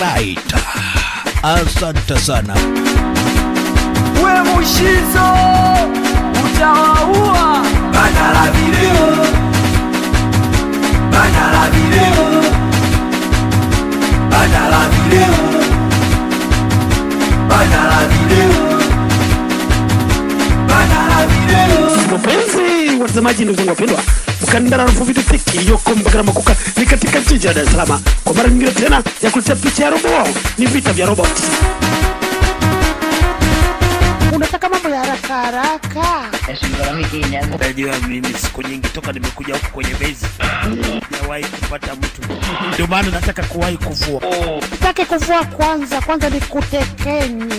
Alright. Asante sana. We Mushizo utawaua. Bana la video. Bana la video. Bana la video. Bana la video. Bana la video. Mpenzi watazamaji, ndugu zangu wapendwa, mkandara rufu vitu tiki yoko mbakara makuka ni katika jiji la Dar es Salaam. Kwa mara nyingine tena ya kuletea picha ya robot. Ni vita vya robot. Unataka mambo ya haraka haraka? Najua mimi siku nyingi toka nimekuja huku kwenye base sijawahi kupata mtu. Ndio maana nataka kuwahi kuvua. Nitake kuvua kwanza nikutekenye.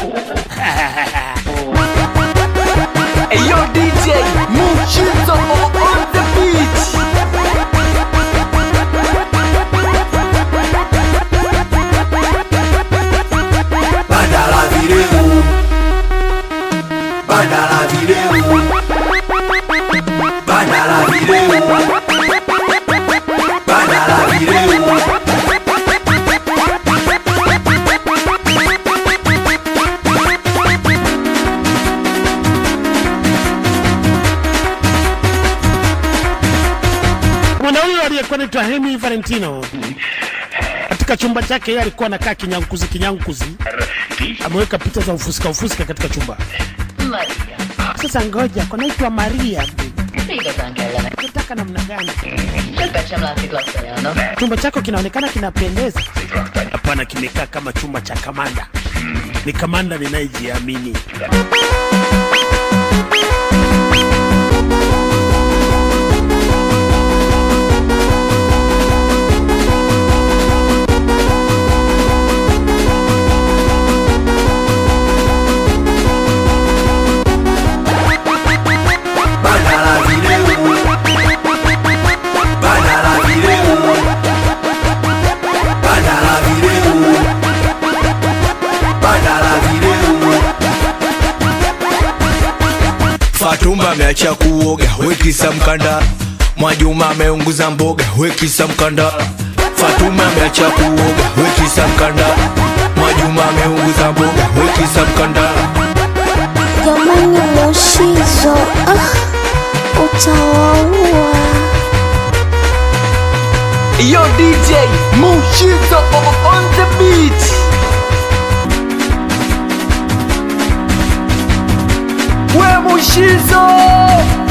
Hey yo DJ Mushizo on the beat. Bana la video. Bana la video. Bana la video. Bana la video. Mwanaume aliyekuwa anaitwa Hemi Valentino katika chumba chake yeye alikuwa anakaa kinyangukuzi. Ameweka picha za ufuska katika chumba. Sasa ngoja, kwa naitwa Maria. Unataka namna gani? Chumba chako kinaonekana kinapendeza. Hapana, kimekaa kama chumba cha kamanda. Ni kamanda ninayejiamini. Fatuma ameacha kuoga, wekisa mkanda. Mwajuma ameunguza mboga, wekisa mkanda. Fatuma ameacha kuoga, wekisa mkanda. Mwajuma ameunguza mboga, wekisa mkanda. Jamani Mushizo, utawaua. Yo DJ Mushizo on the beat. We Mushizo